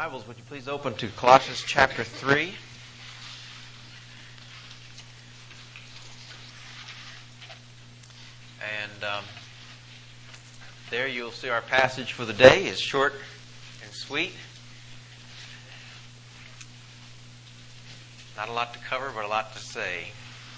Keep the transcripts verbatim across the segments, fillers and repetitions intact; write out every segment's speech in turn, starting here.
Bibles, would you please open to Colossians chapter three? And um, there you'll see our passage for the day is short and sweet. Not a lot to cover, but a lot to say.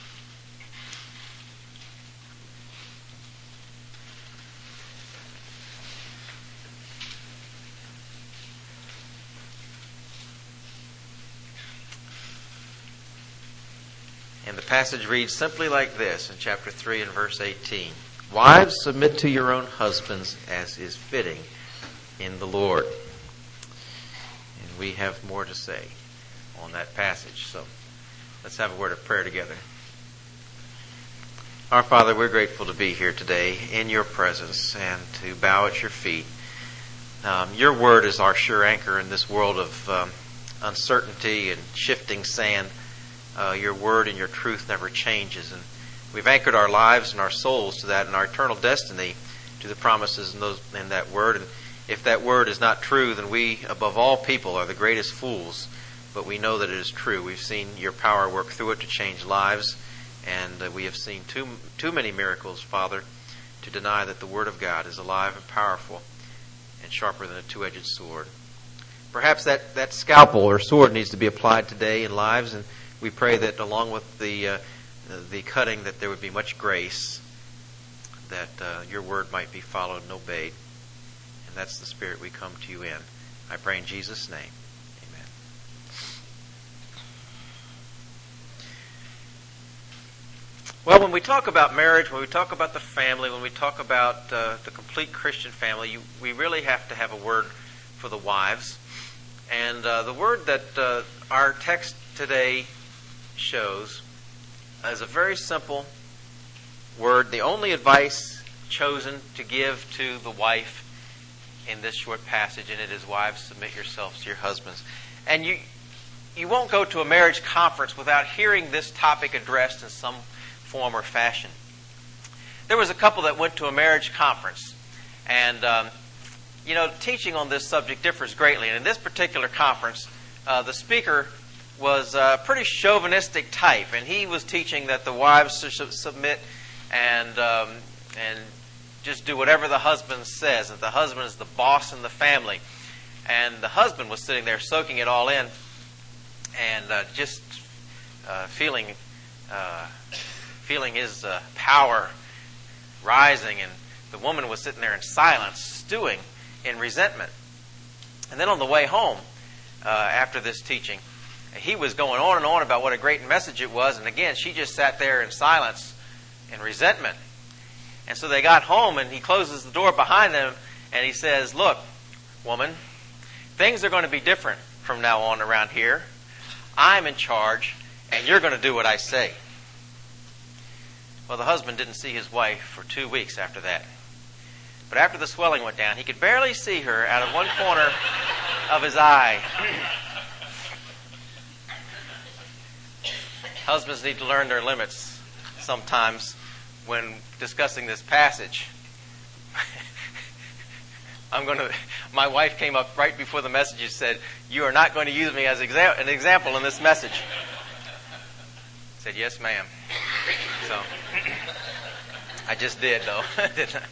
And the passage reads simply like this in chapter three and verse eighteen. Wives, submit to your own husbands as is fitting in the Lord. And we have more to say on that passage. So let's have a word of prayer together. Our Father, we're grateful to be here today in your presence and to bow at your feet. Um, your word is our sure anchor in this world of um, uncertainty and shifting sand. Uh, your word and your truth never changes. And we've anchored our lives and our souls to that and our eternal destiny to the promises in, those, in that word. And if that word is not true, then we, above all people, are the greatest fools. But we know that it is true. We've seen your power work through it to change lives. And uh, we have seen too, too many miracles, Father, to deny that the word of God is alive and powerful and sharper than a two-edged sword. Perhaps that, that scalpel or sword needs to be applied today in lives, and we pray that along with the uh, the cutting that there would be much grace, that uh, your word might be followed and obeyed. And that's the spirit we come to you in. I pray in Jesus' name. Amen. Well, when we talk about marriage, when we talk about the family, when we talk about uh, the complete Christian family, you, we really have to have a word for the wives. And uh, the word that uh, our text today shows as a very simple word, the only advice chosen to give to the wife in this short passage, and it is, wives, submit yourselves to your husbands. And you you won't go to a marriage conference without hearing this topic addressed in some form or fashion. There was a couple that went to a marriage conference, and um, you know, teaching on this subject differs greatly. And in this particular conference, uh, the speaker was a pretty chauvinistic type, and he was teaching that the wives should submit and um, and just do whatever the husband says, that the husband is the boss in the family. And the husband was sitting there soaking it all in and uh, just uh, feeling uh, feeling his uh, power rising, and the woman was sitting there in silence, stewing in resentment. And then on the way home, uh, after this teaching, he was going on and on about what a great message it was, and again, she just sat there in silence and resentment. And so they got home, and he closes the door behind them, and he says, "Look, woman, things are going to be different from now on around here. I'm in charge, and you're going to do what I say." Well, the husband didn't see his wife for two weeks after that. But after the swelling went down, he could barely see her out of one corner of his eye. Husbands need to learn their limits sometimes when discussing this passage. I'm going to. My wife came up right before the message and said, "You are not going to use me as exa- an example in this message." I said, "Yes, ma'am." So I just did, though. Didn't I?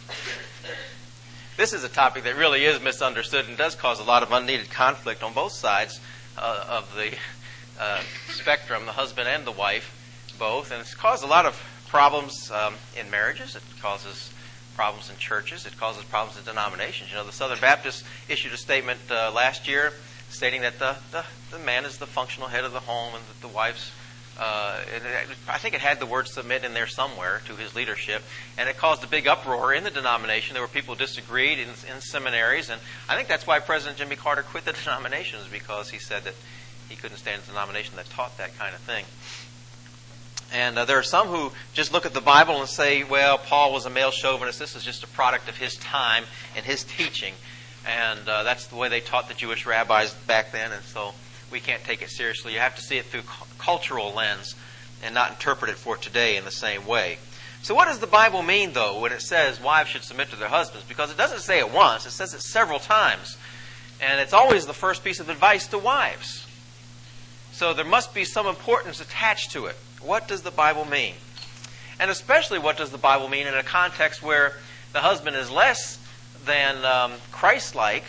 This is a topic that really is misunderstood and does cause a lot of unneeded conflict on both sides uh, of the Uh, spectrum, the husband and the wife, both, and it's caused a lot of problems um, in marriages. It causes problems in churches. It causes problems in denominations. You know, the Southern Baptists issued a statement uh, last year stating that the, the the man is the functional head of the home, and that the wife's uh, it, I think it had the word submit in there somewhere to his leadership, and it caused a big uproar in the denomination. There were people who disagreed in, in seminaries, and I think that's why President Jimmy Carter quit the denominations, because he said that he couldn't stand a denomination that taught that kind of thing. And uh, there are some who just look at the Bible and say, well, Paul was a male chauvinist. This is just a product of his time and his teaching. And uh, that's the way they taught the Jewish rabbis back then. And so we can't take it seriously. You have to see it through cu- cultural lens and not interpret it for today in the same way. So what does the Bible mean, though, when it says wives should submit to their husbands? Because it doesn't say it once. It says it several times. And it's always the first piece of advice to wives. So there must be some importance attached to it. What does the Bible mean? And especially, what does the Bible mean in a context where the husband is less than um, Christ-like,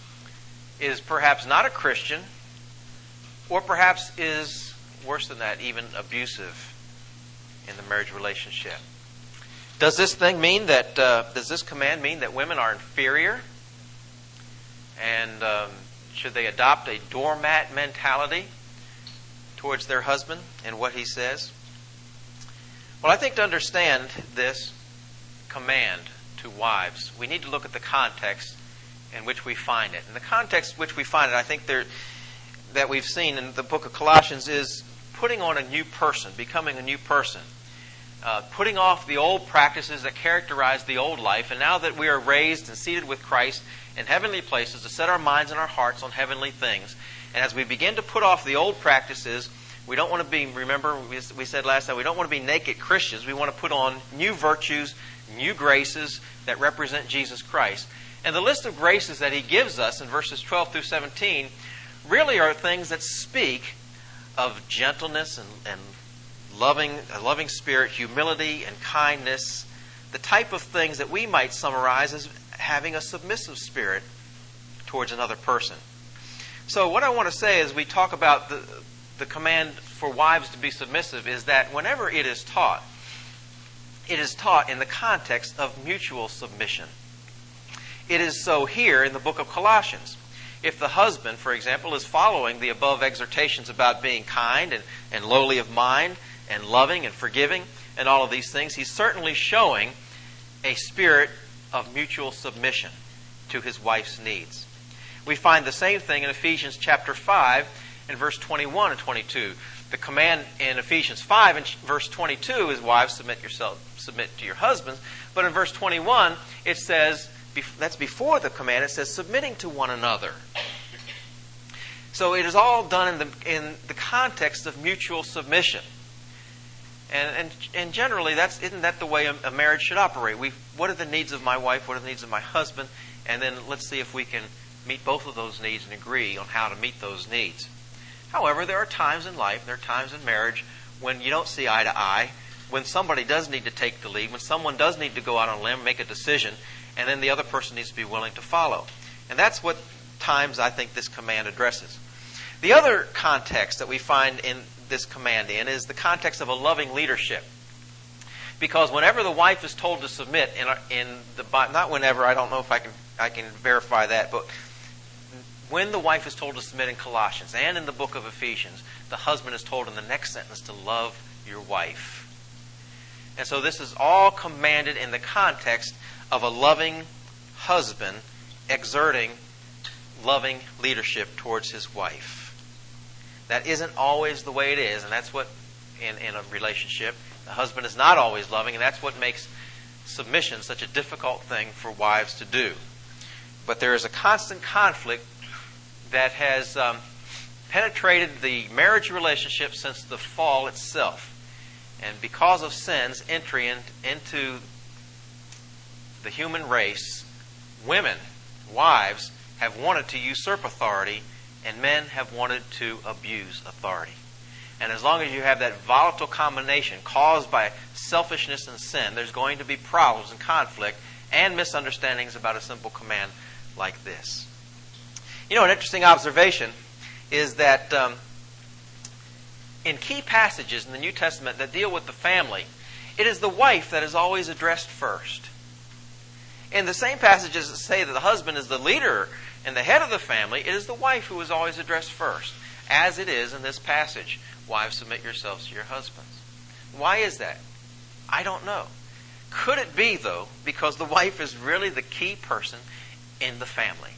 is perhaps not a Christian, or perhaps is, worse than that, even abusive in the marriage relationship? Does this thing mean that, uh, does this command mean that women are inferior? And um, should they adopt a doormat mentality towards their husband and what he says? Well, I think to understand this command to wives, we need to look at the context in which we find it. And the context in which we find it, I think there, that we've seen in the book of Colossians, is putting on a new person, becoming a new person. Uh, putting off the old practices that characterize the old life, and now that we are raised and seated with Christ in heavenly places, to set our minds and our hearts on heavenly things. And as we begin to put off the old practices, we don't want to be, remember we said last time, we don't want to be naked Christians. We want to put on new virtues, new graces that represent Jesus Christ. And the list of graces that he gives us in verses twelve through seventeen really are things that speak of gentleness and, and loving, a loving spirit, humility and kindness, the type of things that we might summarize as having a submissive spirit towards another person. So what I want to say as we talk about the, the command for wives to be submissive is that whenever it is taught, it is taught in the context of mutual submission. It is so here in the book of Colossians. If the husband, for example, is following the above exhortations about being kind and, and lowly of mind and loving and forgiving and all of these things, he's certainly showing a spirit of mutual submission to his wife's needs. We find the same thing in Ephesians chapter five and verse twenty-one and twenty-two. The command in Ephesians five and verse twenty-two is, wives, submit yourself, submit to your husbands. But in verse twenty-one, it says, that's before the command, it says submitting to one another. So it is all done in the in the context of mutual submission. And, and and generally, that's isn't that the way a, a marriage should operate? We what are the needs of my wife? What are the needs of my husband? And then let's see if we can meet both of those needs and agree on how to meet those needs. However, there are times in life, there are times in marriage when you don't see eye to eye, when somebody does need to take the lead, when someone does need to go out on a limb, make a decision, and then the other person needs to be willing to follow. And that's what times I think this command addresses. The other context that we find in this command in is the context of a loving leadership. Because whenever the wife is told to submit in, in the not whenever, I don't know if I can I can verify that, but when the wife is told to submit in Colossians and in the book of Ephesians, the husband is told in the next sentence to love your wife. And so this is all commanded in the context of a loving husband exerting loving leadership towards his wife. That isn't always the way it is, and that's what, in, in a relationship, the husband is not always loving, and that's what makes submission such a difficult thing for wives to do. But there is a constant conflict that has um, penetrated the marriage relationship since the fall itself. And because of sin's entry in, into the human race, women, wives, have wanted to usurp authority, and men have wanted to abuse authority. And as long as you have that volatile combination caused by selfishness and sin, there's going to be problems and conflict and misunderstandings about a simple command like this. You know, an interesting observation is that um, in key passages in the New Testament that deal with the family, it is the wife that is always addressed first. In the same passages that say that the husband is the leader and the head of the family, it is the wife who is always addressed first, as it is in this passage. Wives, submit yourselves to your husbands. Why is that? I don't know. Could it be, though, because the wife is really the key person in the family?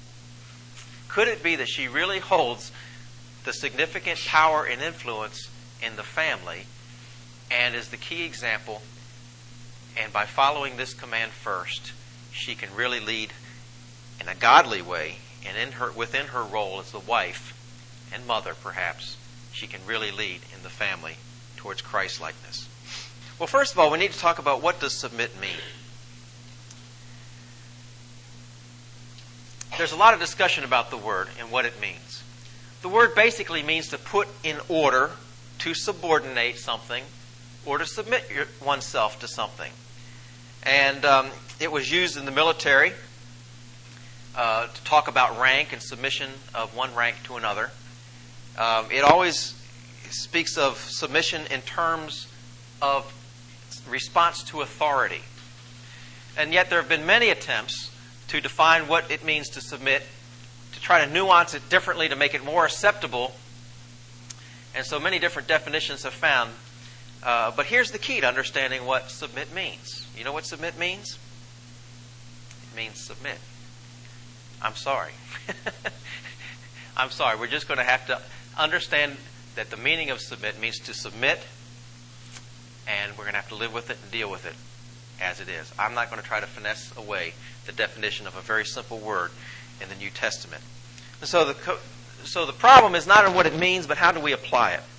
Could it be that she really holds the significant power and influence in the family and is the key example, and by following this command first, she can really lead in a godly way, and in her within her role as the wife and mother, perhaps, she can really lead in the family towards Christ-likeness. Well, first of all, we need to talk about what does submit mean. there's a lot of discussion about the word and what it means. The word basically means to put in order, to subordinate something, or to submit your, oneself to something. And um, it was used in the military uh, to talk about rank and submission of one rank to another. Um, it always speaks of submission in terms of response to authority. And yet there have been many attempts to define what it means to submit, to try to nuance it differently, to make it more acceptable. And so many different definitions have found. Uh, but here's the key to understanding what submit means. You know what submit means? It means submit. I'm sorry. I'm sorry. We're just going to have to understand that the meaning of submit means to submit, and we're going to have to live with it and deal with it as it is. I'm not going to try to finesse away the definition of a very simple word in the New Testament. And so the co- so the problem is not in what it means, but how do we apply it?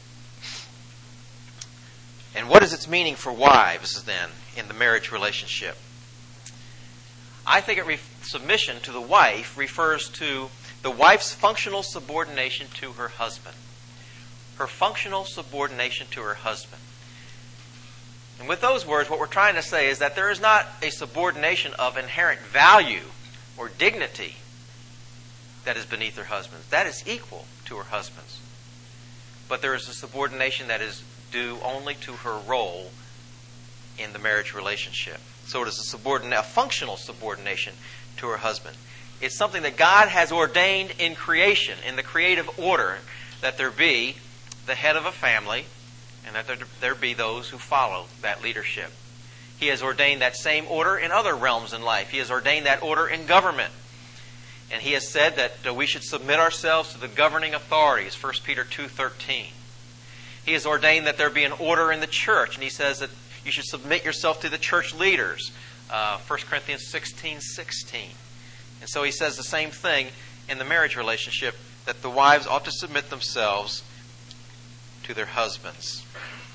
And what is its meaning for wives, then, in the marriage relationship? I think it re- submission to the wife refers to the wife's functional subordination to her husband. Her functional subordination to her husband. And with those words, what we're trying to say is that there is not a subordination of inherent value or dignity that is beneath her husband's. That is equal to her husband's. But there is a subordination that is due only to her role in the marriage relationship. So it is a subordinate, a functional subordination to her husband. It's something that God has ordained in creation, in the creative order, that there be the head of a family, and that there, there be those who follow that leadership. He has ordained that same order in other realms in life. He has ordained that order in government. And He has said that uh, we should submit ourselves to the governing authorities, First Peter two thirteen. He has ordained that there be an order in the church, and He says that you should submit yourself to the church leaders, uh, First Corinthians sixteen sixteen. And so He says the same thing in the marriage relationship, that the wives ought to submit themselves to their husbands.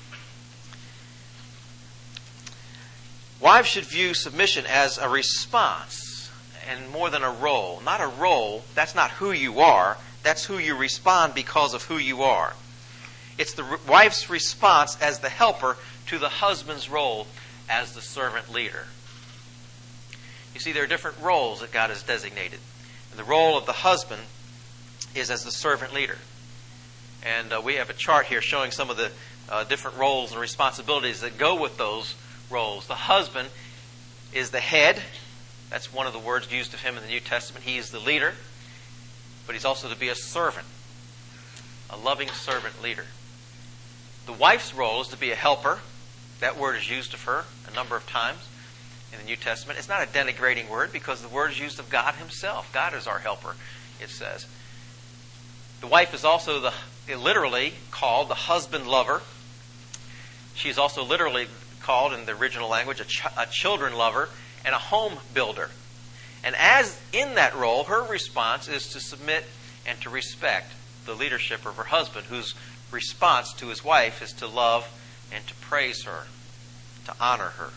Wives should view submission as a response and more than a role. Not a role, that's not who you are, that's who you respond because of who you are. It's the wife's response as the helper to the husband's role as the servant leader. You see, there are different roles that God has designated. And the role of the husband is as the servant leader. And uh, we have a chart here showing some of the uh, different roles and responsibilities that go with those roles. The husband is the head. That's one of the words used of him in the New Testament. He is the leader, but he's also to be a servant, a loving servant leader. The wife's role is to be a helper. That word is used of her a number of times in the New Testament. It's not a denigrating word because the word is used of God Himself. God is our helper, it says. The wife is also the literally called the husband lover. She is also literally called in the original language a, ch- a children lover and a home builder. And as in that role, her response is to submit and to respect the leadership of her husband, whose response to his wife is to love and to praise her, to honor her.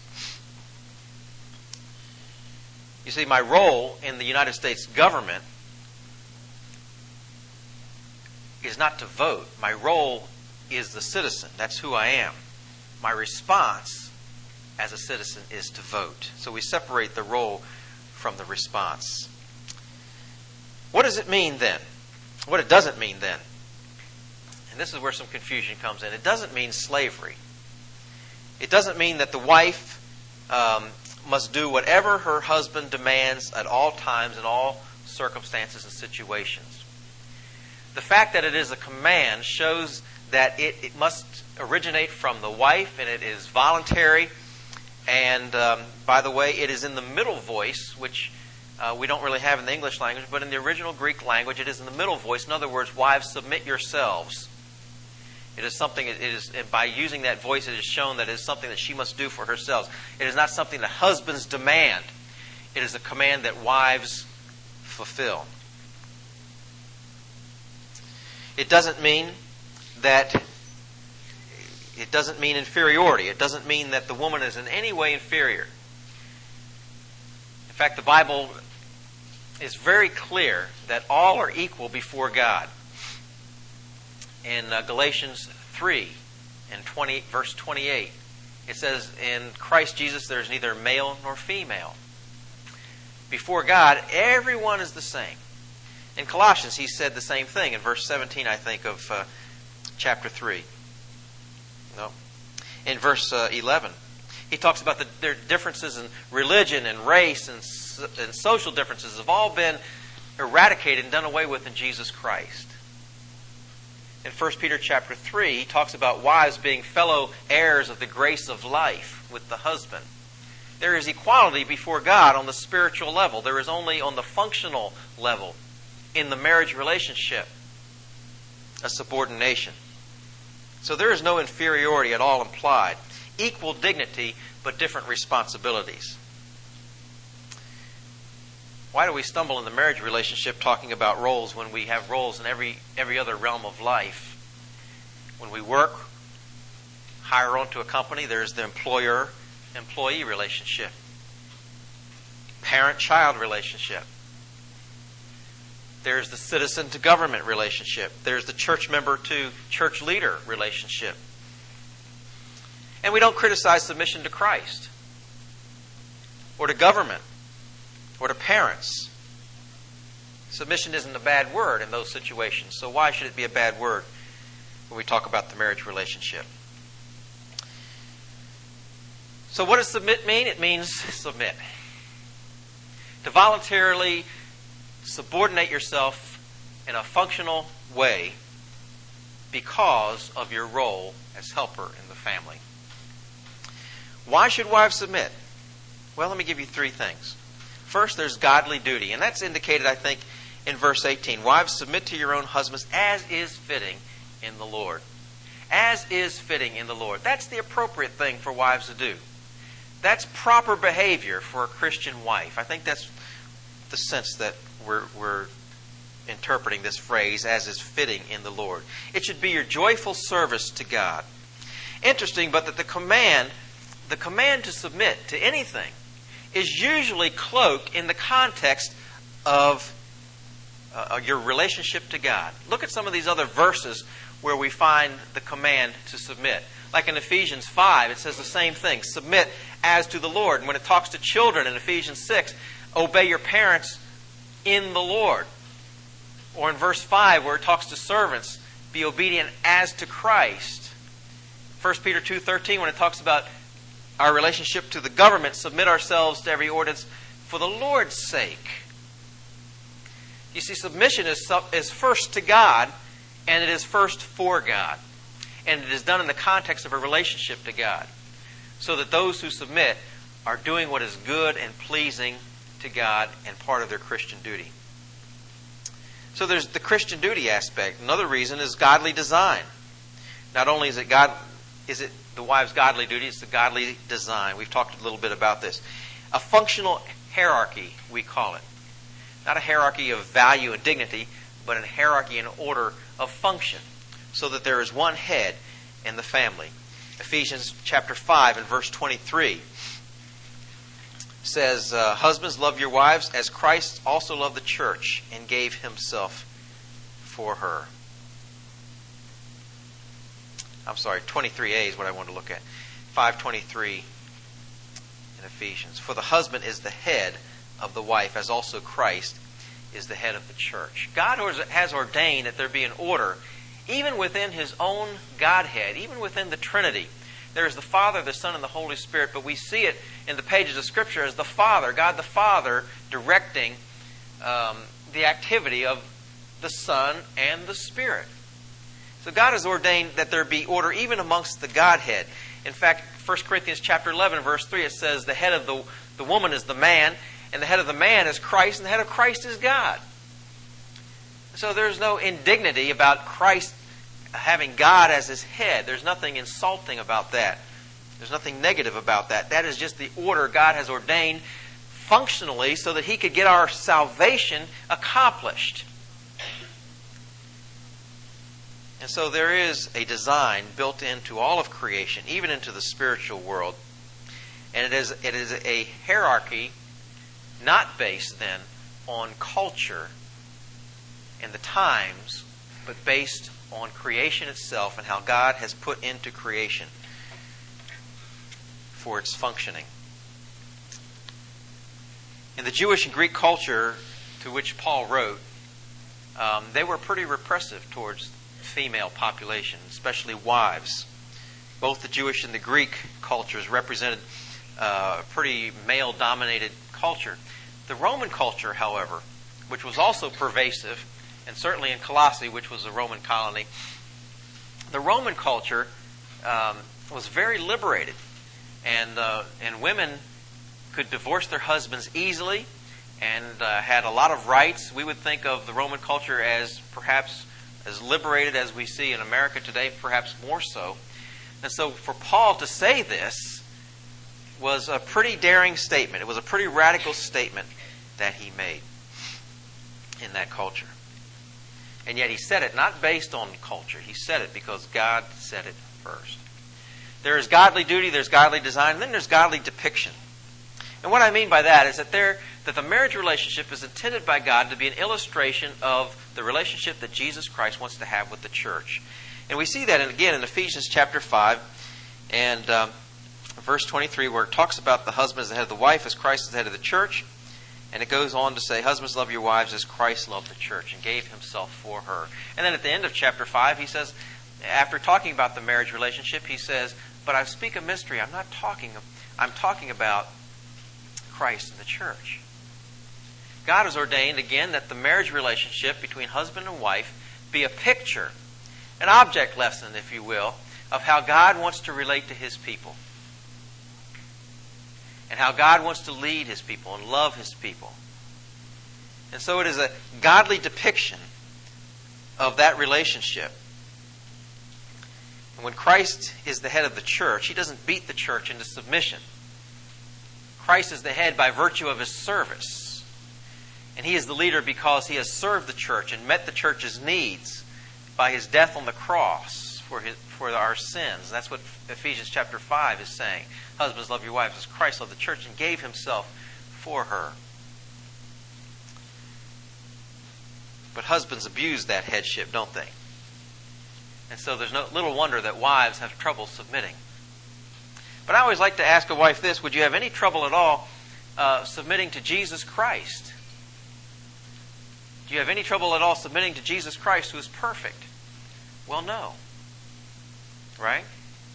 You see, my role in the United States government is not to vote. My role is the citizen. That's who I am. My response as a citizen is to vote. So we separate the role from the response. What does it mean then? What it doesn't mean then? And this is where some confusion comes in. It doesn't mean slavery. It doesn't mean that the wife um, must do whatever her husband demands at all times, in all circumstances and situations. The fact that it is a command shows that it, it must originate from the wife, and it is voluntary. And um, by the way, it is in the middle voice, which uh, we don't really have in the English language, but in the original Greek language, it is in the middle voice. In other words, wives, submit yourselves. It is something, it is, by using that voice, it is shown that it is something that she must do for herself. It is not something that husbands demand. It is a command that wives fulfill. It doesn't mean that, it doesn't mean inferiority. It doesn't mean that the woman is in any way inferior. In fact, the Bible is very clear that all are equal before God. In uh, Galatians three and twenty, verse twenty-eight, it says, in Christ Jesus there is neither male nor female. Before God, everyone is the same. In Colossians, he said the same thing in verse seventeen, I think, of uh, chapter three. No. In verse uh, eleven, he talks about the, their differences in religion and race and, and social differences have all been eradicated and done away with in Jesus Christ. In First Peter chapter three, he talks about wives being fellow heirs of the grace of life with the husband. There is equality before God on the spiritual level. There is only on the functional level in the marriage relationship a subordination. So there is no inferiority at all implied. Equal dignity, but different responsibilities. Why do we stumble in the marriage relationship talking about roles when we have roles in every every other realm of life? When we work, hire onto a company, there's the employer-employee relationship. Parent-child relationship. There's the citizen-to-government relationship. There's the church member to church leader relationship. And we don't criticize submission to Christ or to government or to parents. Submission isn't a bad word in those situations. So why should it be a bad word when we talk about the marriage relationship? So what does submit mean? It means submit. To voluntarily subordinate yourself in a functional way because of your role as helper in the family. Why should wives submit? Well, let me give you three things. First, there's godly duty, and that's indicated, I think, in verse eighteen. Wives, submit to your own husbands as is fitting in the Lord. As is fitting in the Lord. That's the appropriate thing for wives to do. That's proper behavior for a Christian wife. I think that's the sense that we're, we're interpreting this phrase, as is fitting in the Lord. It should be your joyful service to God. Interesting, but that the command, the command to submit to anything is usually cloaked in the context of uh, your relationship to God. Look at some of these other verses where we find the command to submit. Like in Ephesians five, it says the same thing. Submit as to the Lord. And when it talks to children in Ephesians six, obey your parents in the Lord. Or in verse five, where it talks to servants, be obedient as to Christ. First Peter two thirteen, when it talks about our relationship to the government, submit ourselves to every ordinance for the Lord's sake. You see, submission is, is first to God, and it is first for God. And it is done in the context of a relationship to God. So that those who submit are doing what is good and pleasing to God and part of their Christian duty. So there's the Christian duty aspect. Another reason is godly design. Not only is it God, is it the wife's godly duty, it's the godly design. We've talked a little bit about this. A functional hierarchy, we call it. Not a hierarchy of value and dignity, but a hierarchy in order of function. So that there is one head in the family. Ephesians chapter five and verse twenty-three says, uh, husbands, love your wives as Christ also loved the church and gave himself for her. I'm sorry, twenty-three A is what I want to look at. five twenty-three in Ephesians. For the husband is the head of the wife, as also Christ is the head of the church. God has ordained that there be an order even within his own Godhead, even within the Trinity. There is the Father, the Son, and the Holy Spirit, but we see it in the pages of Scripture as the Father, God the Father, directing um, the activity of the Son and the Spirit. So God has ordained that there be order even amongst the Godhead. In fact, First Corinthians chapter eleven, verse three, it says the head of the, the woman is the man, and the head of the man is Christ, and the head of Christ is God. So there's no indignity about Christ having God as his head. There's nothing insulting about that. There's nothing negative about that. That is just the order God has ordained functionally so that he could get our salvation accomplished. And so there is a design built into all of creation, even into the spiritual world. And it is, it is a hierarchy not based then on culture and the times, but based on creation itself and how God has put into creation for its functioning. In the Jewish and Greek culture to which Paul wrote, um, they were pretty repressive towards female population, especially wives. Both the Jewish and the Greek cultures represented uh, a pretty male-dominated culture. The Roman culture, however, which was also pervasive, and certainly in Colossae, which was a Roman colony, the Roman culture um, was very liberated, and uh, and women could divorce their husbands easily and uh, had a lot of rights. We would think of the Roman culture as perhaps as liberated as we see in America today, perhaps more so. And so for Paul to say this was a pretty daring statement. It was a pretty radical statement that he made in that culture. And yet he said it not based on culture. He said it because God said it first. There is godly duty, there's godly design, and then there's godly depiction. And what I mean by that is that there that the marriage relationship is intended by God to be an illustration of the relationship that Jesus Christ wants to have with the church. And we see that in, again in Ephesians chapter five and um, verse twenty-three, where it talks about the husband as the head of the wife, as Christ is the head of the church. And it goes on to say, husbands, love your wives as Christ loved the church and gave himself for her. And then at the end of chapter five, he says, after talking about the marriage relationship, he says, but I speak a mystery. I'm not talking, I'm talking about Christ and the church. God has ordained, again, that the marriage relationship between husband and wife be a picture, an object lesson, if you will, of how God wants to relate to his people. And how God wants to lead his people and love his people. And so it is a godly depiction of that relationship. And when Christ is the head of the church, he doesn't beat the church into submission. Christ is the head by virtue of his service. And he is the leader because he has served the church and met the church's needs by his death on the cross for his, for our sins. And that's what Ephesians chapter five is saying. Husbands, love your wives as Christ loved the church and gave himself for her. But husbands abuse that headship, don't they? And so there's no little wonder that wives have trouble submitting. But I always like to ask a wife this: would you have any trouble at all uh, submitting to Jesus Christ? Do you have any trouble at all submitting to Jesus Christ, who is perfect? Well, no. Right?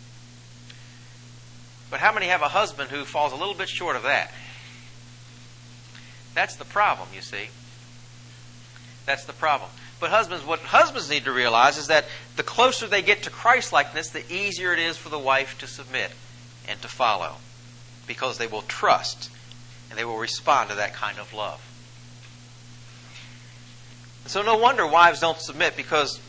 But how many have a husband who falls a little bit short of that? That's the problem, you see. That's the problem. But husbands, what husbands need to realize is that the closer they get to Christ-likeness, the easier it is for the wife to submit and to follow, because they will trust and they will respond to that kind of love. And so no wonder wives don't submit, because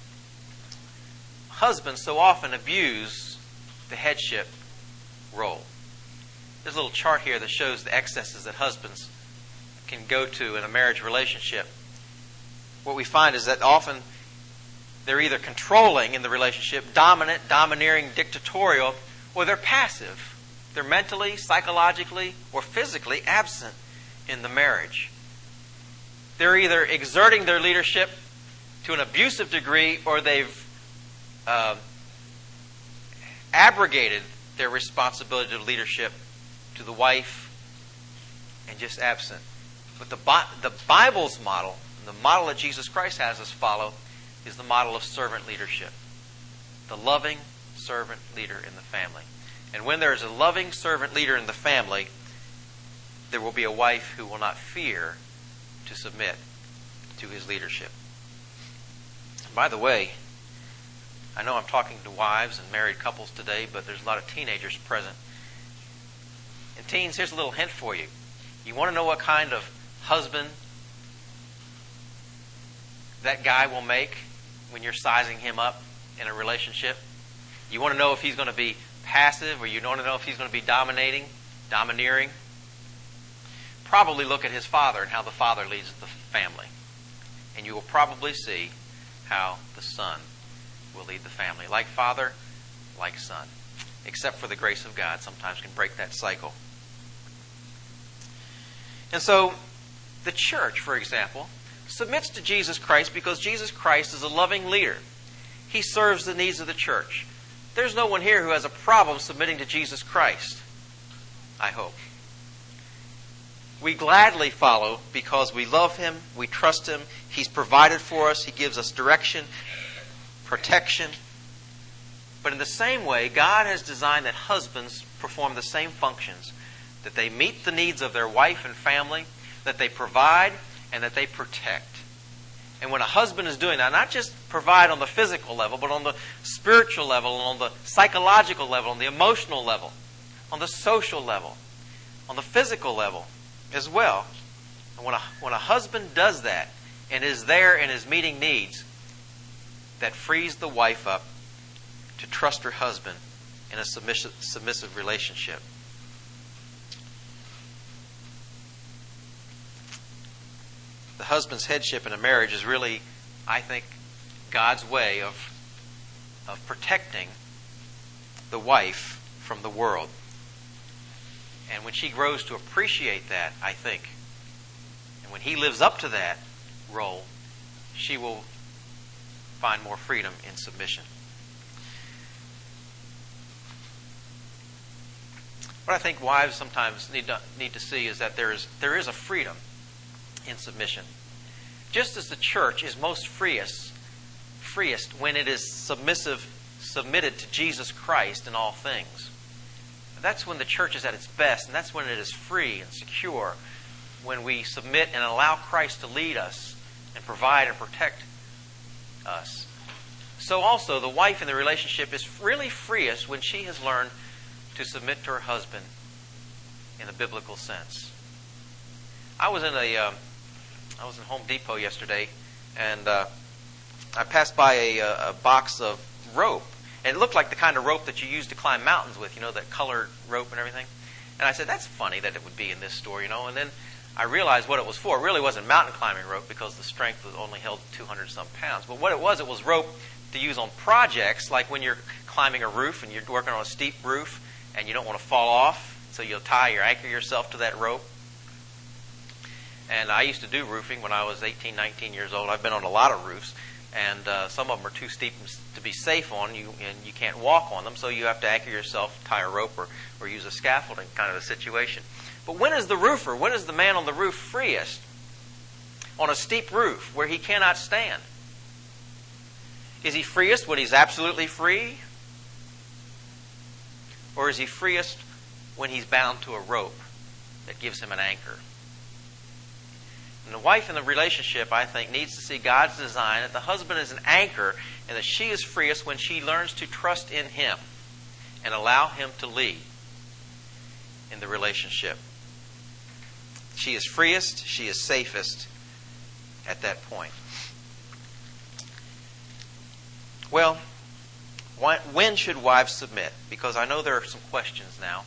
husbands so often abuse the headship role. There's a little chart here that shows the excesses that husbands can go to in a marriage relationship. What we find is that often they're either controlling in the relationship, dominant, domineering, dictatorial, or they're passive. They're mentally, psychologically, or physically absent in the marriage. They're either exerting their leadership to an abusive degree, or they've uh, abrogated their responsibility of leadership to the wife and just absent. But the, the Bible's model, the model that Jesus Christ has us follow, is the model of servant leadership. The loving servant leader in the family. And when there is a loving servant leader in the family, there will be a wife who will not fear to submit to his leadership. And by the way, I know I'm talking to wives and married couples today, but there's a lot of teenagers present. And teens, here's a little hint for you. You want to know what kind of husband that guy will make when you're sizing him up in a relationship? You want to know if he's going to be passive, or you want to know if he's going to be dominating, domineering? Probably look at his father and how the father leads the family. And you will probably see how the son will lead the family. Like father, like son. Except for the grace of God sometimes can break that cycle. And so The church, for example, submits to Jesus Christ because Jesus Christ is a loving leader. He serves the needs of the church. There's no one here who has a problem submitting to Jesus Christ, I hope. We gladly follow because we love Him, we trust Him, He's provided for us, He gives us direction, protection. But in the same way, God has designed that husbands perform the same functions, that they meet the needs of their wife and family, that they provide, and that they protect. And when a husband is doing that, not just provide on the physical level, but on the spiritual level, on the psychological level, on the emotional level, on the social level, on the physical level as well. And when a, when a husband does that and is there and is meeting needs, that frees the wife up to trust her husband in a submissive, submissive relationship. The husband's headship in a marriage is really, I think, God's way of, of protecting the wife from the world. And when she grows to appreciate that, I think, and when he lives up to that role, she will find more freedom in submission. What I think wives sometimes need to, need to see is that there is there is a freedom in submission. Just as the church is most freest, freest when it is submissive, submitted to Jesus Christ in all things. That's when the church is at its best, and that's when it is free and secure, when we submit and allow Christ to lead us and provide and protect us. So also, the wife in the relationship is really freest when she has learned to submit to her husband in the biblical sense. I was in a, uh, I was in Home Depot yesterday, and uh, I passed by a, a box of rope, and it looked like the kind of rope that you use to climb mountains with, you know, that colored rope and everything. And I said, that's funny that it would be in this store, you know. And then I realized what it was for. It really wasn't mountain climbing rope because the strength was only held two hundred some pounds. But what it was, it was rope to use on projects, like when you're climbing a roof and you're working on a steep roof and you don't want to fall off, so you'll tie or anchor yourself to that rope. And I used to do roofing when I was eighteen, nineteen years old. I've been on a lot of roofs, and uh, some of them are too steep to be safe on, you, and you can't walk on them, so you have to anchor yourself, tie a rope, or, or use a scaffolding kind of a situation. But when is the roofer, when is the man on the roof freest? On a steep roof where he cannot stand. Is he freest when he's absolutely free? Or is he freest when he's bound to a rope that gives him an anchor? And the wife in the relationship, I think, needs to see God's design that the husband is an anchor and that she is freest when she learns to trust in him and allow him to lead in the relationship. She is freest, she is safest at that point. Well, when should wives submit? Because I know there are some questions now.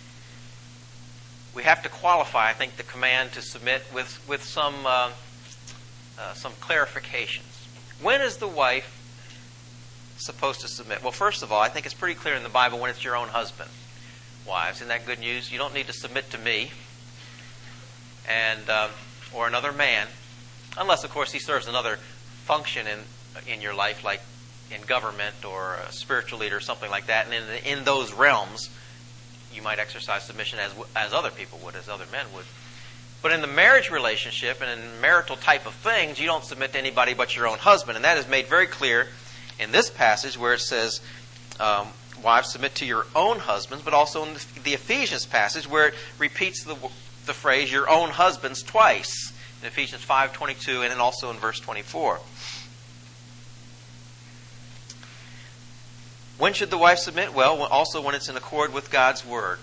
We have to qualify, I think, the command to submit with, with some, uh, uh, some clarifications. When is the wife supposed to submit? Well, first of all, I think it's pretty clear in the Bible when it's your own husband. Wives, isn't that good news? You don't need to submit to me and uh, or another man, unless, of course, he serves another function in in your life, like in government or a spiritual leader or something like that. And in, in those realms, you might exercise submission as as other people would, as other men would. But in the marriage relationship and in marital type of things, you don't submit to anybody but your own husband. And that is made very clear in this passage where it says, um, wives, submit to your own husbands, but also in the, the Ephesians passage where it repeats the, the phrase, your own husbands, twice. In Ephesians five twenty-two and then also in verse twenty-four. When should the wife submit? Well, also when it's in accord with God's Word.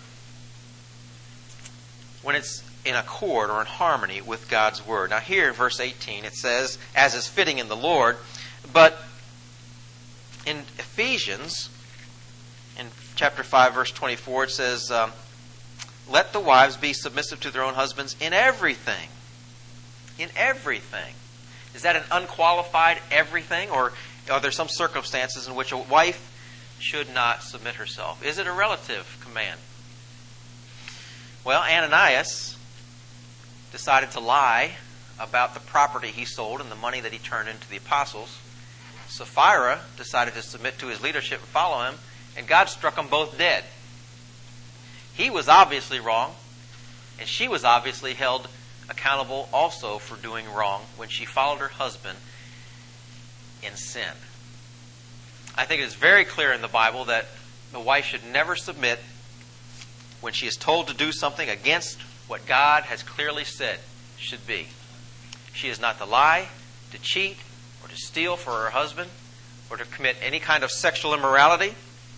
When it's in accord or in harmony with God's Word. Now here in verse eighteen it says, as is fitting in the Lord. But in Ephesians, in chapter five, verse twenty-four, it says, um, let the wives be submissive to their own husbands in everything. In everything. Is that an unqualified everything? Or are there some circumstances in which a wife should not submit herself? Is it a relative command? Well, Ananias decided to lie about the property he sold and the money that he turned into the apostles. Sapphira decided to submit to his leadership and follow him, and God struck them both dead. He was obviously wrong, and she was obviously held accountable also for doing wrong when she followed her husband in sin. I think it is very clear in the Bible that the wife should never submit when she is told to do something against what God has clearly said should be. She is not to lie, to cheat, or to steal for her husband, or to commit any kind of sexual immorality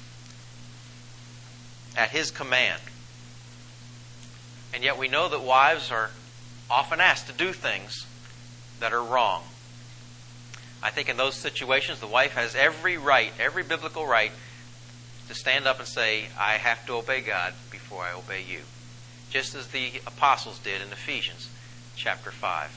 at his command. And yet we know that wives are often asked to do things that are wrong. I think in those situations the wife has every right, every biblical right, to stand up and say, I have to obey God before I obey you. Just as the apostles did in Ephesians chapter five.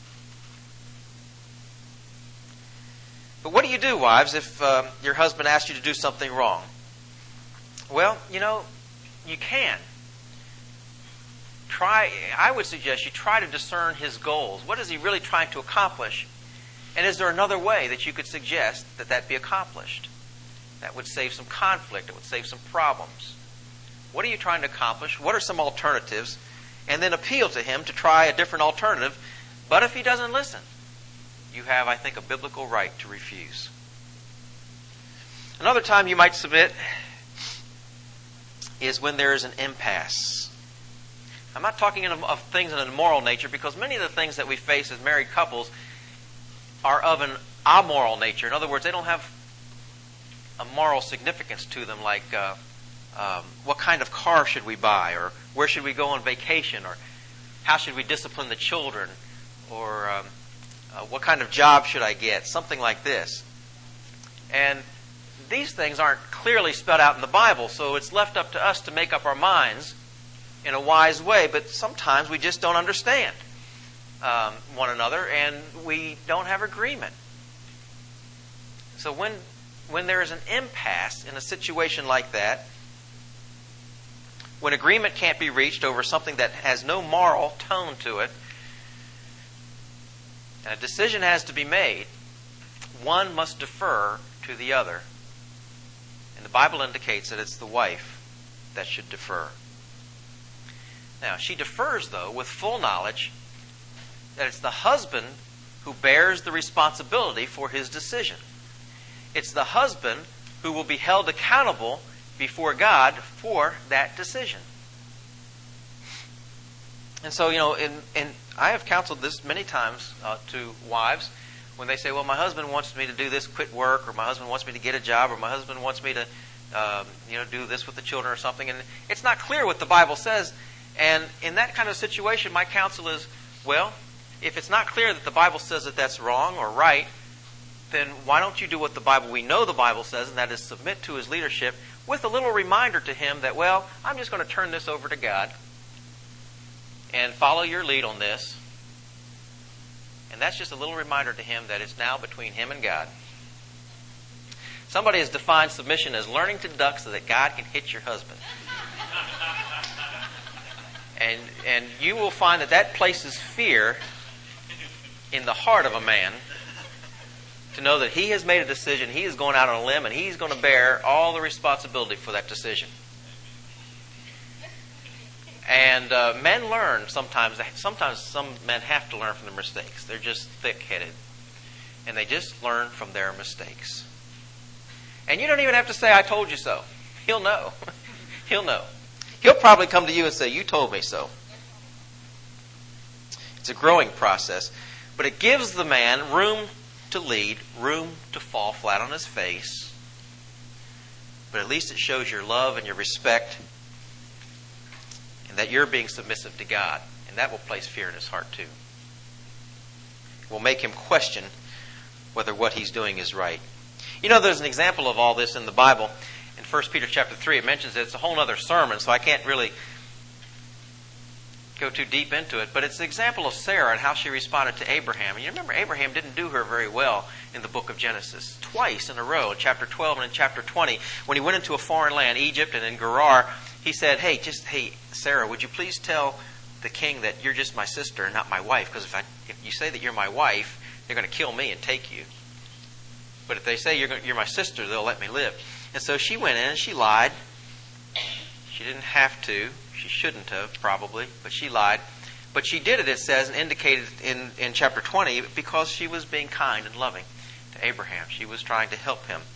But what do you do, wives, if uh, your husband asks you to do something wrong? Well, you know, you can. Try. I would suggest you try to discern his goals. What is he really trying to accomplish? And is there another way that you could suggest that that be accomplished? That would save some conflict. It would save some problems. What are you trying to accomplish? What are some alternatives? And then appeal to him to try a different alternative. But if he doesn't listen, you have, I think, a biblical right to refuse. Another time you might submit is when there is an impasse. I'm not talking of things in a moral nature, because many of the things that we face as married couples are of an amoral nature. In other words, they don't have a moral significance to them, like uh, um, what kind of car should we buy, or where should we go on vacation, or how should we discipline the children, or um, uh, what kind of job should I get, something like this. And these things aren't clearly spelled out in the Bible, so it's left up to us to make up our minds in a wise way, but sometimes we just don't understand um, one another, and we don't have agreement. So when when there is an impasse in a situation like that, when agreement can't be reached over something that has no moral tone to it, and a decision has to be made, one must defer to the other. And the Bible indicates that it's the wife that should defer. Now, she defers, though, with full knowledge that it's the husband who bears the responsibility for his decision. It's the husband who will be held accountable before God for that decision. And so, you know, in, in, I have counseled this many times uh, to wives when they say, well, my husband wants me to do this, quit work, or my husband wants me to get a job, or my husband wants me to um, you know, do this with the children or something. And it's not clear what the Bible says. And in that kind of situation, my counsel is, well, if it's not clear that the Bible says that that's wrong or right, then why don't you do what the Bible, we know the Bible says, and that is submit to his leadership with a little reminder to him that, well, I'm just going to turn this over to God and follow your lead on this. And that's just a little reminder to him that it's now between him and God. Somebody has defined submission as learning to duck so that God can hit your husband. And and you will find that that places fear in the heart of a man to know that he has made a decision, he is going out on a limb, and he's going to bear all the responsibility for that decision. And uh, men learn sometimes. Sometimes some men have to learn from their mistakes. They're just thick-headed. And they just learn from their mistakes. And you don't even have to say, I told you so. He'll know. He'll know. He'll probably come to you and say, you told me so. It's a growing process. But it gives the man room to lead, room to fall flat on his face. But at least it shows your love and your respect, and that you're being submissive to God. And that will place fear in his heart too. It will make him question whether what he's doing is right. You know, there's an example of all this in the Bible. In First Peter chapter three, it mentions it. It's a whole other sermon, so I can't really go too deep into it. But it's the example of Sarah and how she responded to Abraham. And you remember, Abraham didn't do her very well in the book of Genesis. Twice in a row, in chapter twelve and in chapter twenty, when he went into a foreign land, Egypt, and in Gerar, he said, hey, just, hey, Sarah, would you please tell the king that you're just my sister, not my wife, because if, I, if you say that you're my wife, they're going to kill me and take you. But if they say you're, you're my sister, they'll let me live. And so she went in and she lied. She didn't have to. She shouldn't have, probably, but she lied. But she did it, it says, and indicated in, in chapter twenty, because she was being kind and loving to Abraham. She was trying to help him.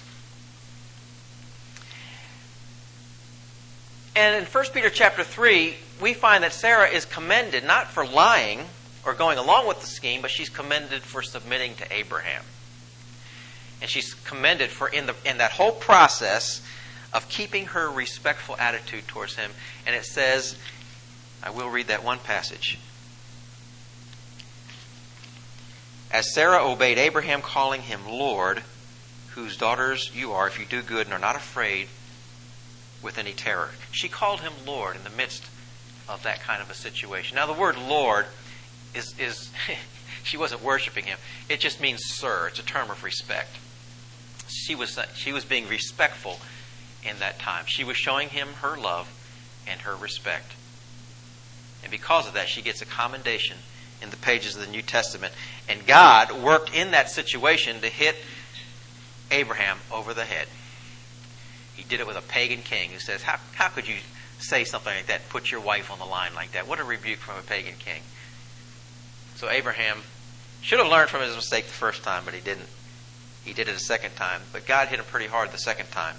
And in First Peter chapter three, we find that Sarah is commended not for lying or going along with the scheme, but she's commended for submitting to Abraham. And she's commended for in the in that whole process of keeping her respectful attitude towards him. And it says, I will read that one passage. As Sarah obeyed Abraham, calling him Lord, whose daughters you are, if you do good and are not afraid with any terror. She called him Lord in the midst of that kind of a situation. Now the word Lord is, is she wasn't worshiping him. It just means sir. It's a term of respect. She was, she was being respectful in that time. She was showing him her love and her respect. And because of that, she gets a commendation in the pages of the New Testament. And God worked in that situation to hit Abraham over the head. He did it with a pagan king who says, how, how could you say something like that, put your wife on the line like that? What a rebuke from a pagan king. So Abraham should have learned from his mistake the first time, but he didn't. He did it a second time. But God hit him pretty hard the second time.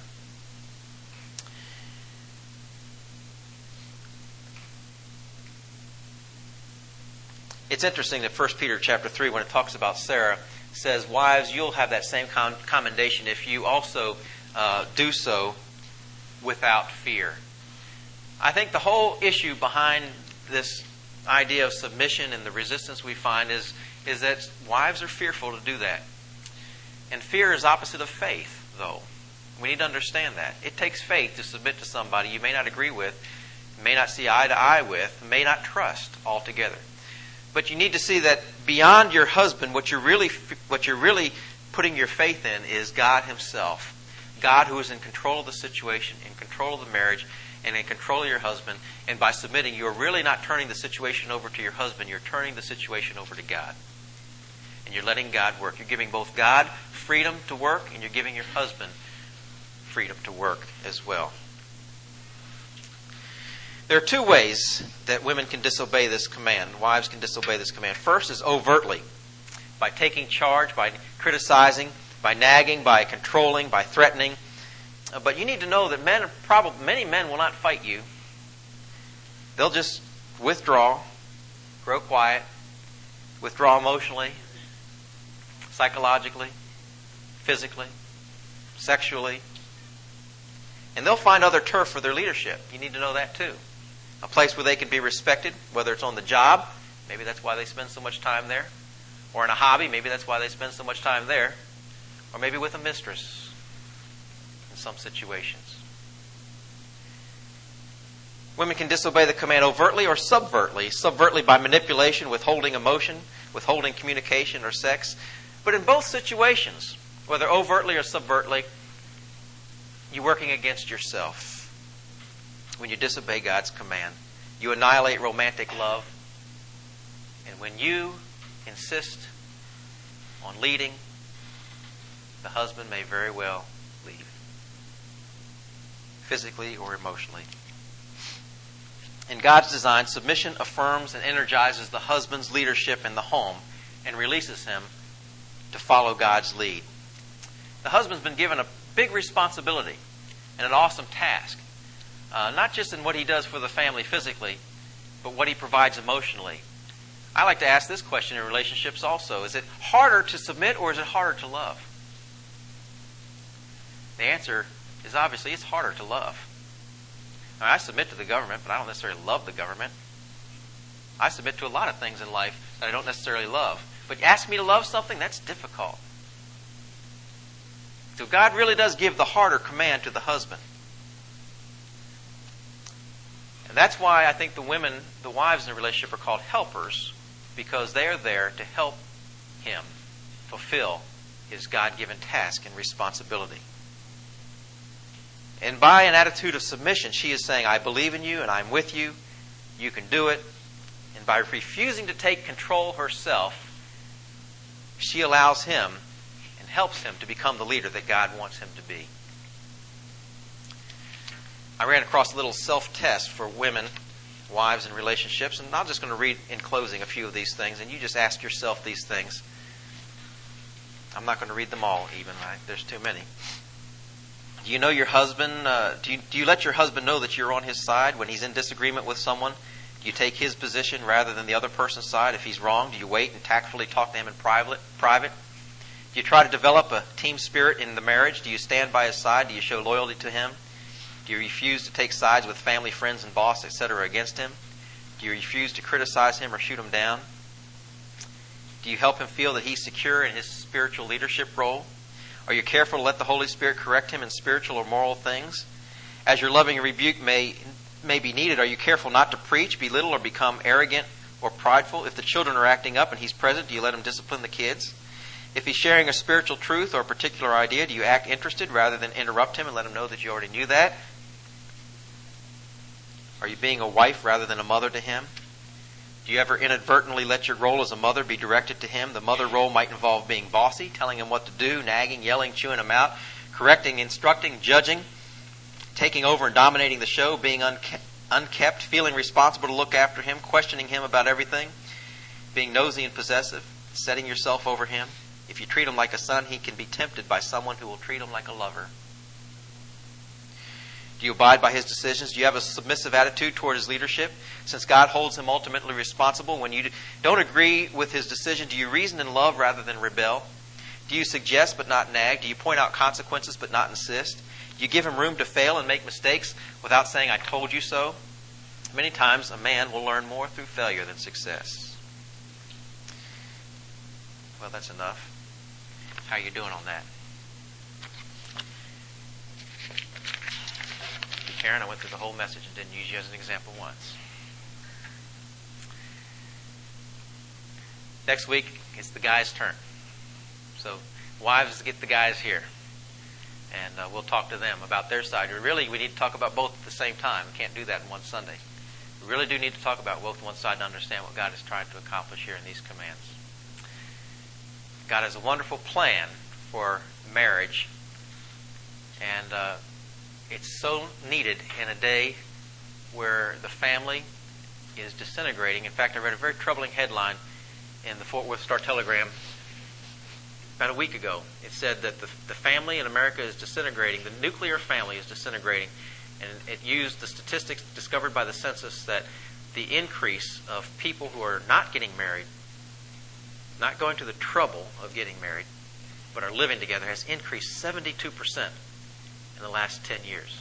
It's interesting that First Peter chapter three, when it talks about Sarah, says, wives, you'll have that same con- commendation if you also uh, do so without fear. I think the whole issue behind this idea of submission and the resistance we find is, is that wives are fearful to do that. And fear is opposite of faith, though. We need to understand that. It takes faith to submit to somebody you may not agree with, may not see eye to eye with, may not trust altogether. But you need to see that beyond your husband, what you're really what you're really putting your faith in is God himself. God who is in control of the situation, in control of the marriage, and in control of your husband. And by submitting, you're really not turning the situation over to your husband. You're turning the situation over to God. And you're letting God work. You're giving both God freedom to work, and you're giving your husband freedom to work as well. There are two ways that women can disobey this command. Wives can disobey this command. First is overtly, by taking charge, by criticizing, by nagging, by controlling, by threatening. Uh, but you need to know that men, probably many men will not fight you. They'll just withdraw, grow quiet, withdraw emotionally, psychologically, physically, sexually. And they'll find other turf for their leadership. You need to know that too. A place where they can be respected, whether it's on the job, maybe that's why they spend so much time there, or in a hobby, maybe that's why they spend so much time there, or maybe with a mistress in some situations. Women can disobey the command overtly or subvertly. Subvertly by manipulation, withholding emotion, withholding communication or sex. But in both situations, whether overtly or subvertly, you're working against yourself. When you disobey God's command, you annihilate romantic love. And when you insist on leading, the husband may very well leave, physically or emotionally. In God's design, submission affirms and energizes the husband's leadership in the home and releases him to follow God's lead. The husband's been given a big responsibility and an awesome task. Uh, not just in what he does for the family physically, but what he provides emotionally. I like to ask this question in relationships also. Is it harder to submit or is it harder to love? The answer is obviously it's harder to love. Now, I submit to the government, but I don't necessarily love the government. I submit to a lot of things in life that I don't necessarily love. But ask me to love something, that's difficult. So God really does give the harder command to the husband. And that's why I think the women, the wives in a relationship are called helpers, because they are there to help him fulfill his God-given task and responsibility. And by an attitude of submission, she is saying, I believe in you and I'm with you. You can do it. And by refusing to take control herself, she allows him and helps him to become the leader that God wants him to be. I ran across a little self-test for women, wives in relationships, and I'm just going to read in closing a few of these things, and you just ask yourself these things. I'm not going to read them all even, right? There's too many. Do you know your husband, uh, do you, do you let your husband know that you're on his side when he's in disagreement with someone? Do you take his position rather than the other person's side? If he's wrong, do you wait and tactfully talk to him in private? private? Do you try to develop a team spirit in the marriage? Do you stand by his side? Do you show loyalty to him? Do you refuse to take sides with family, friends, and boss, et cetera against him? Do you refuse to criticize him or shoot him down? Do you help him feel that he's secure in his spiritual leadership role? Are you careful to let the Holy Spirit correct him in spiritual or moral things? As your loving rebuke may, may be needed, are you careful not to preach, belittle, or become arrogant or prideful? If the children are acting up and he's present, do you let him discipline the kids? If he's sharing a spiritual truth or a particular idea, do you act interested rather than interrupt him and let him know that you already knew that? Are you being a wife rather than a mother to him? Do you ever inadvertently let your role as a mother be directed to him? The mother role might involve being bossy, telling him what to do, nagging, yelling, chewing him out, correcting, instructing, judging, taking over and dominating the show, being unkept, unkept, feeling responsible to look after him, questioning him about everything, being nosy and possessive, setting yourself over him. If you treat him like a son, he can be tempted by someone who will treat him like a lover. Do you abide by his decisions? Do you have a submissive attitude toward his leadership? Since God holds him ultimately responsible, when you don't agree with his decision, do you reason in love rather than rebel? Do you suggest but not nag? Do you point out consequences but not insist? Do you give him room to fail and make mistakes without saying, "I told you so"? Many times a man will learn more through failure than success. Well, that's enough. How are you doing on that? Karen, I went through the whole message and didn't use you as an example once. Next week, it's the guys' turn. So, wives, get the guys here. And uh, we'll talk to them about their side. Really, we need to talk about both at the same time. We can't do that in one Sunday. We really do need to talk about both one side to understand what God is trying to accomplish here in these commands. God has a wonderful plan for marriage. And uh, it's so needed in a day where the family is disintegrating. In fact, I read a very troubling headline in the Fort Worth Star-Telegram about a week ago. It said that the, the family in America is disintegrating. The nuclear family is disintegrating. And it used the statistics discovered by the census that the increase of people who are not getting married, not going to the trouble of getting married, but are living together, has increased seventy-two percent. In the last ten years.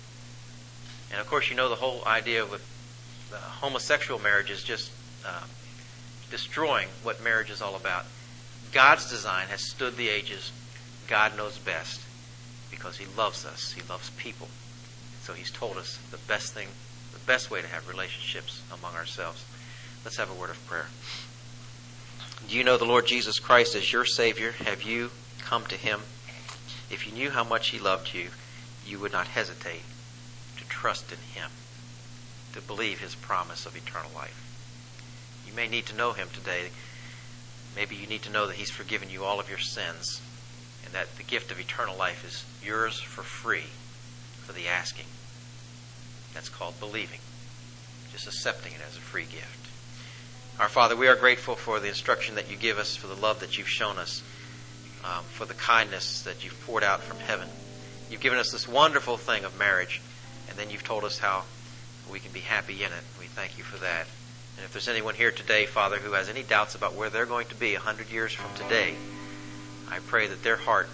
And of course, you know the whole idea with uh, homosexual marriage is just uh, destroying what marriage is all about. God's design has stood the ages. God knows best because He loves us. He loves people. So He's told us the best thing, the best way to have relationships among ourselves. Let's have a word of prayer. Do you know the Lord Jesus Christ as your Savior? Have you come to Him? If you knew how much He loved you, you would not hesitate to trust in Him, to believe His promise of eternal life. You may need to know Him today. Maybe you need to know that He's forgiven you all of your sins and that the gift of eternal life is yours for free for the asking. That's called believing, just accepting it as a free gift. Our Father, we are grateful for the instruction that you give us, for the love that you've shown us, um, for the kindness that you've poured out from heaven. You've given us this wonderful thing of marriage, and then you've told us how we can be happy in it. We thank you for that. And if there's anyone here today, Father, who has any doubts about where they're going to be a hundred years from today, I pray that their heart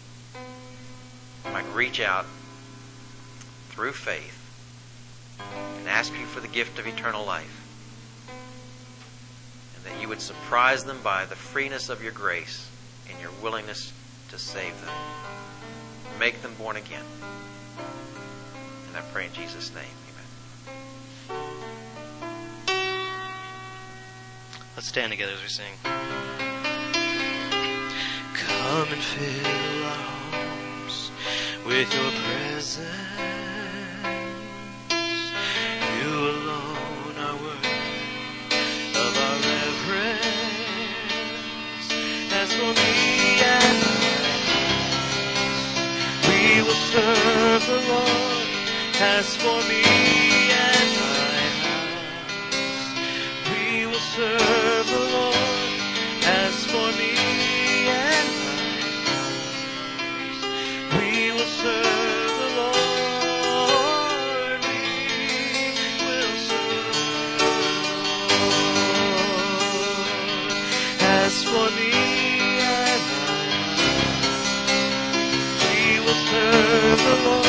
might reach out through faith and ask you for the gift of eternal life, and that you would surprise them by the freeness of your grace and your willingness to save them. Make them born again. And I pray in Jesus' name. Let's stand together as we sing. Come and fill our homes with your presence. You alone are worthy serve the Lord. As for me and my house, we will serve the Lord. As for me and my house, we will serve the Lord. We will serve the Lord. As for me and my house, we will serve the Lord.